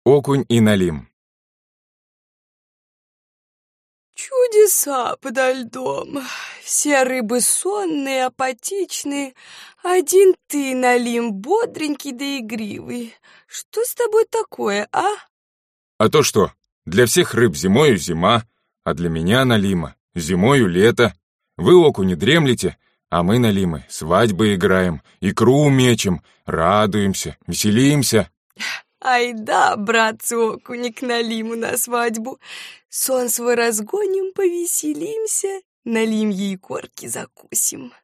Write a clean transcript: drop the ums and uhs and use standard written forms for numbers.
Окунь и Налим. Чудеса подо льдом. Все рыбы сонные, апатичные. Один ты, Налим, бодренький да игривый. Что с тобой такое, а? А то что, для всех рыб зимою зима, а для меня, Налима, зимою лето. Вы, окуни, дремлете, а мы, Налимы, свадьбы играем, икру мечем, радуемся, веселимся. Ай да, братцы окуни, к Налиму на свадьбу. Сон свой разгоним, повеселимся, Налим ей корки закусим.